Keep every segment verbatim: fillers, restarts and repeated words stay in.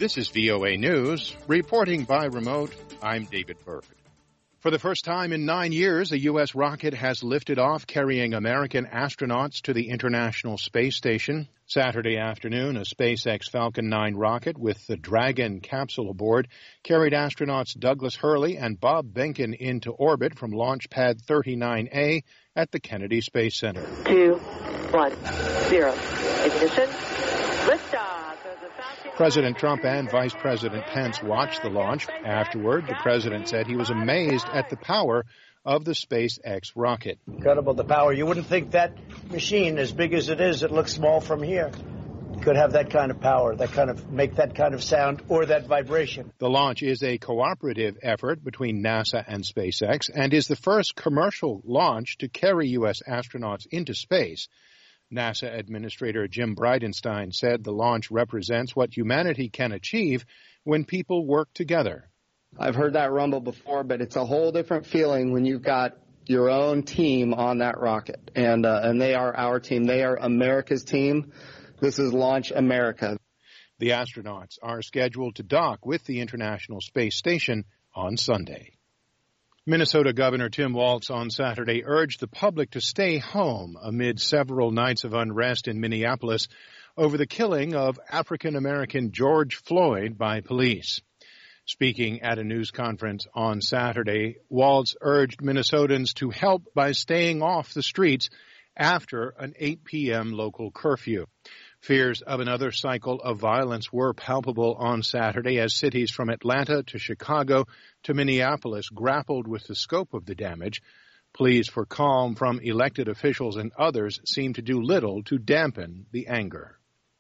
This is V O A News. Reporting by remote, I'm David Bird. For the first time in nine years, a U S rocket has lifted off carrying American astronauts to the International Space Station. Saturday afternoon, a SpaceX Falcon nine rocket with the Dragon capsule aboard carried astronauts Douglas Hurley and Bob Behnken into orbit from Launch Pad thirty-nine A at the Kennedy Space Center. Two, one, zero. Ignition. Liftoff. President Trump and Vice President Pence watched the launch. Afterward, the president said he was amazed at the power of the SpaceX rocket. Incredible, the power. You wouldn't think that machine, as big as it is, it looks small from here, could have that kind of power, that kind of make that kind of sound or that vibration. The launch is a cooperative effort between NASA and SpaceX and is the first commercial launch to carry U S astronauts into space. NASA Administrator Jim Bridenstine said the launch represents what humanity can achieve when people work together. I've heard that rumble before, but it's a whole different feeling when you've got your own team on that rocket. And uh, and they are our team. They are America's team. This is Launch America. The astronauts are scheduled to dock with the International Space Station on Sunday. Minnesota Governor Tim Walz on Saturday urged the public to stay home amid several nights of unrest in Minneapolis over the killing of African-American George Floyd by police. Speaking at a news conference on Saturday, Walz urged Minnesotans to help by staying off the streets after an eight p.m. local curfew. Fears of another cycle of violence were palpable on Saturday as cities from Atlanta to Chicago to Minneapolis grappled with the scope of the damage. Pleas for calm from elected officials and others seemed to do little to dampen the anger.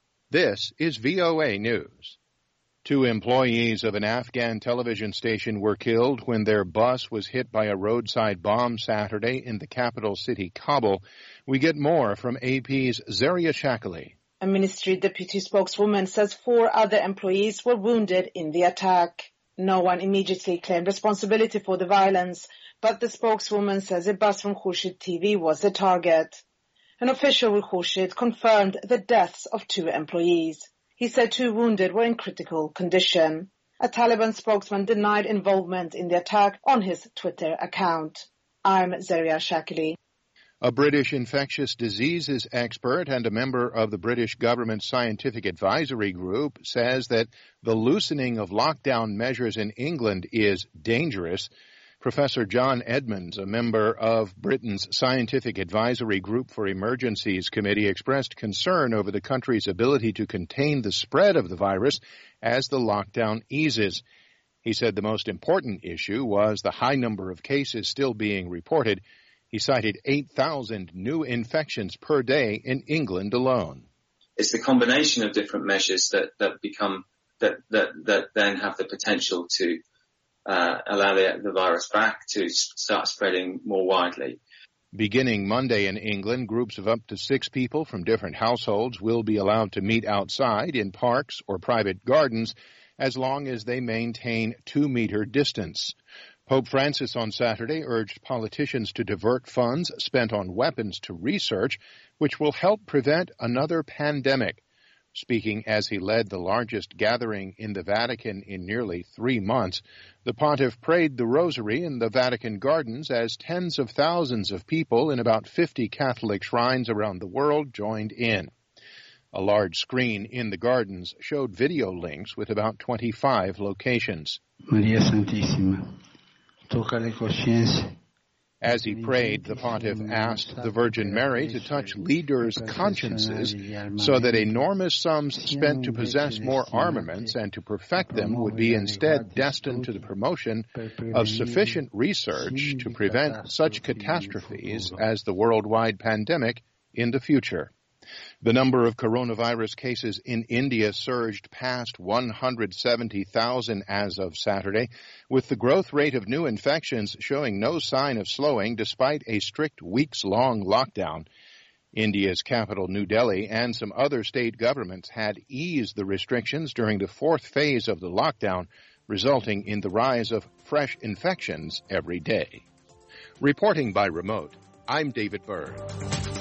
This is V O A News. Two employees of an Afghan television station were killed when their bus was hit by a roadside bomb Saturday in the capital city, Kabul. We get more from A P's Zaria Shakali. A ministry deputy spokeswoman says four other employees were wounded in the attack. No one immediately claimed responsibility for the violence, but the spokeswoman says a bus from Khurshid T V was the target. An official with Khurshid confirmed the deaths of two employees. He said two wounded were in critical condition. A Taliban spokesman denied involvement in the attack on his Twitter account. I'm Zaria Shakali. A British infectious diseases expert and a member of the British government scientific advisory group says that the loosening of lockdown measures in England is dangerous. Professor John Edmonds, a member of Britain's Scientific Advisory Group for Emergencies Committee, expressed concern over the country's ability to contain the spread of the virus as the lockdown eases. He said the most important issue was the high number of cases still being reported. He cited eight thousand new infections per day in England alone. It's the combination of different measures that, that become, that, that, that then have the potential to uh, allow the, the virus back to start spreading more widely. Beginning Monday in England, groups of up to six people from different households will be allowed to meet outside in parks or private gardens as long as they maintain two-meter distance. Pope Francis on Saturday urged politicians to divert funds spent on weapons to research, which will help prevent another pandemic. Speaking as he led the largest gathering in the Vatican in nearly three months, the pontiff prayed the rosary in the Vatican gardens as tens of thousands of people in about fifty Catholic shrines around the world joined in. A large screen in the gardens showed video links with about twenty-five locations. Maria Santissima. As he prayed, the pontiff asked the Virgin Mary to touch leaders' consciences so that enormous sums spent to possess more armaments and to perfect them would be instead destined to the promotion of sufficient research to prevent such catastrophes as the worldwide pandemic in the future. The number of coronavirus cases in India surged past one hundred seventy thousand as of Saturday, with the growth rate of new infections showing no sign of slowing despite a strict weeks-long lockdown. India's capital, New Delhi, and some other state governments had eased the restrictions during the fourth phase of the lockdown, resulting in the rise of fresh infections every day. Reporting by remote, I'm David Bird.